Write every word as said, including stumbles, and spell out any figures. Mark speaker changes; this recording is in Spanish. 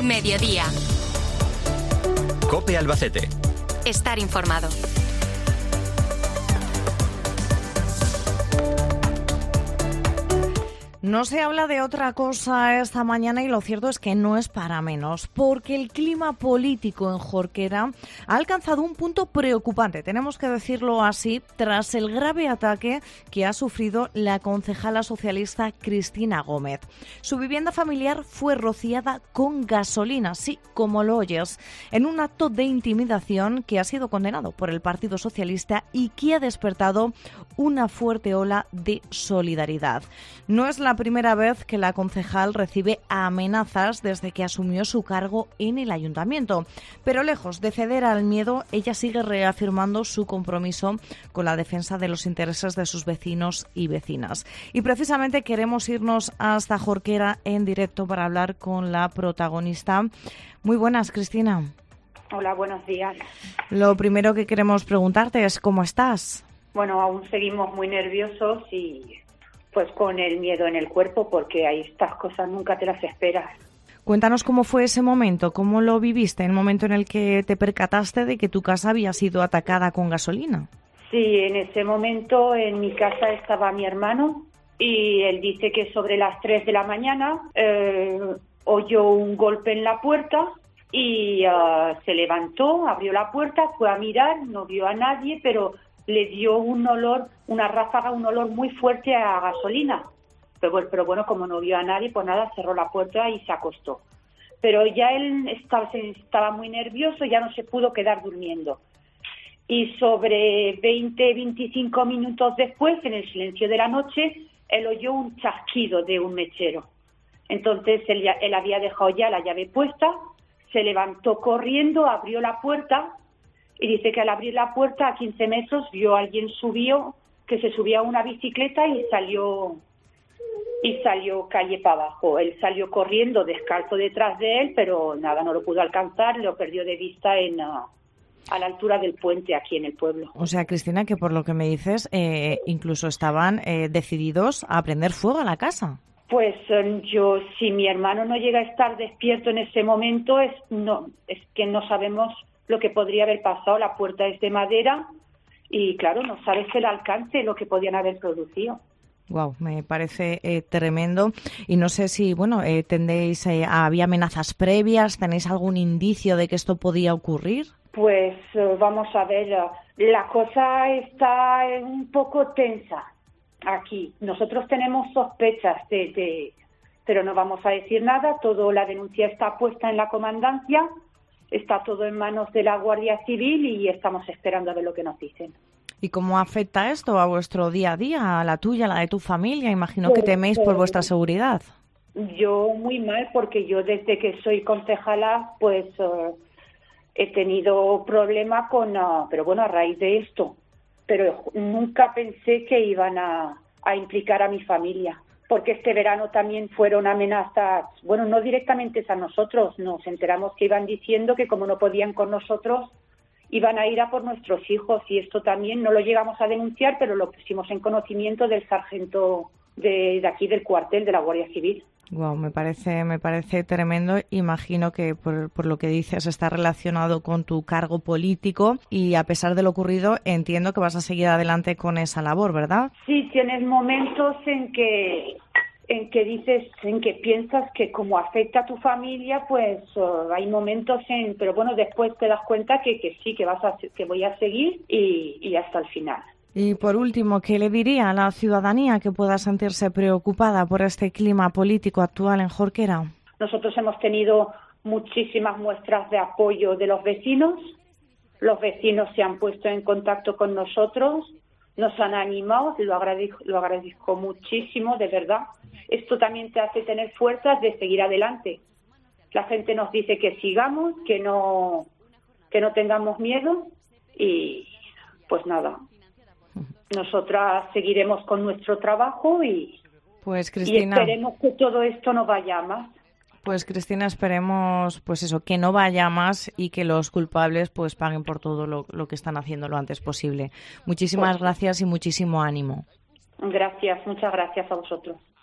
Speaker 1: Mediodía.
Speaker 2: COPE Albacete.
Speaker 1: Estar informado.
Speaker 3: No se habla de otra cosa esta mañana y lo cierto es que no es para menos, porque el clima político en Jorquera ha alcanzado un punto preocupante, tenemos que decirlo así, tras el grave ataque que ha sufrido la concejala socialista Cristina Gómez. Su vivienda familiar fue rociada con gasolina, sí, como lo oyes, en un acto de intimidación que ha sido condenado por el Partido Socialista y que ha despertado una fuerte ola de solidaridad. No es la primera vez que la concejal recibe amenazas desde que asumió su cargo en el ayuntamiento, pero lejos de ceder al miedo, ella sigue reafirmando su compromiso con la defensa de los intereses de sus vecinos y vecinas. Y precisamente queremos irnos hasta Jorquera en directo para hablar con la protagonista. Muy buenas, Cristina.
Speaker 4: Hola, buenos días.
Speaker 3: Lo primero que queremos preguntarte es ¿cómo estás?
Speaker 4: Bueno, aún seguimos muy nerviosos y pues con el miedo en el cuerpo, porque hay estas cosas nunca te las esperas.
Speaker 3: Cuéntanos cómo fue ese momento, cómo lo viviste, el momento en el que te percataste de que tu casa había sido atacada con gasolina.
Speaker 4: Sí, en ese momento en mi casa estaba mi hermano y él dice que sobre las tres de la mañana eh, oyó un golpe en la puerta y uh, se levantó, abrió la puerta, fue a mirar, no vio a nadie, pero le dio un olor, una ráfaga, un olor muy fuerte a gasolina. Pero bueno, pero bueno, como no vio a nadie, pues nada, cerró la puerta y se acostó. Pero ya él estaba, estaba muy nervioso, ya no se pudo quedar durmiendo. Y sobre veinte, veinticinco minutos después, en el silencio de la noche, él oyó un chasquido de un mechero. Entonces él, ya, él había dejado ya la llave puesta, se levantó corriendo, abrió la puerta. Y dice que al abrir la puerta a quince metros vio a alguien subió, que se subía a una bicicleta y salió y salió calle para abajo. Él salió corriendo descalzo detrás de él, pero nada, no lo pudo alcanzar, lo perdió de vista en a, a la altura del puente aquí en el pueblo.
Speaker 3: O sea, Cristina, que por lo que me dices, eh, incluso estaban eh, decididos a prender fuego a la casa.
Speaker 4: Pues eh, yo, si mi hermano no llega a estar despierto en ese momento, es no es que no sabemos lo que podría haber pasado. La puerta es de madera y, claro, no sabes el alcance, lo que podían haber producido.
Speaker 3: Wow, me parece eh, tremendo. Y no sé si, bueno, eh, tendéis, eh, había amenazas previas, ¿tenéis algún indicio de que esto podía ocurrir?
Speaker 4: Pues eh, vamos a ver, uh, la cosa está un poco tensa aquí. Nosotros tenemos sospechas de, de, pero no vamos a decir nada. Todo, la denuncia está puesta en la comandancia. Está todo en manos de la Guardia Civil y estamos esperando a ver lo que nos dicen.
Speaker 3: ¿Y cómo afecta esto a vuestro día a día, a la tuya, a la de tu familia? Imagino
Speaker 4: pues,
Speaker 3: que teméis por vuestra seguridad.
Speaker 4: Yo muy mal, porque yo desde que soy concejala pues uh, he tenido problemas con, uh, pero bueno, a raíz de esto. Pero nunca pensé que iban a, a implicar a mi familia. Porque este verano también fueron amenazas, bueno, no directamente a nosotros, nos enteramos que iban diciendo que como no podían con nosotros, iban a ir a por nuestros hijos, y esto también no lo llegamos a denunciar, pero lo pusimos en conocimiento del sargento de, de aquí del cuartel de la Guardia Civil.
Speaker 3: Wow, me parece, me parece tremendo. Imagino que por, por lo que dices está relacionado con tu cargo político y a pesar de lo ocurrido entiendo que vas a seguir adelante con esa labor, ¿verdad?
Speaker 4: Sí, tienes momentos en que en que dices, en que piensas que como afecta a tu familia, pues uh, hay momentos en, pero bueno, después te das cuenta que, que sí, que vas a, que voy a seguir y, y hasta el final.
Speaker 3: Y por último, ¿qué le diría a la ciudadanía que pueda sentirse preocupada por este clima político actual en Jorquera?
Speaker 4: Nosotros hemos tenido muchísimas muestras de apoyo de los vecinos. Los vecinos se han puesto en contacto con nosotros, nos han animado, lo agradezco, lo agradezco muchísimo, de verdad. Esto también te hace tener fuerzas de seguir adelante. La gente nos dice que sigamos, que no, que no tengamos miedo y pues nada. Nosotras seguiremos con nuestro trabajo y,
Speaker 3: pues, Cristina,
Speaker 4: y esperemos que todo esto no vaya a más.
Speaker 3: Pues Cristina, esperemos pues eso, que no vaya más y que los culpables pues paguen por todo lo, lo que están haciendo lo antes posible. Muchísimas pues, gracias y muchísimo ánimo.
Speaker 4: Gracias, muchas gracias a vosotros.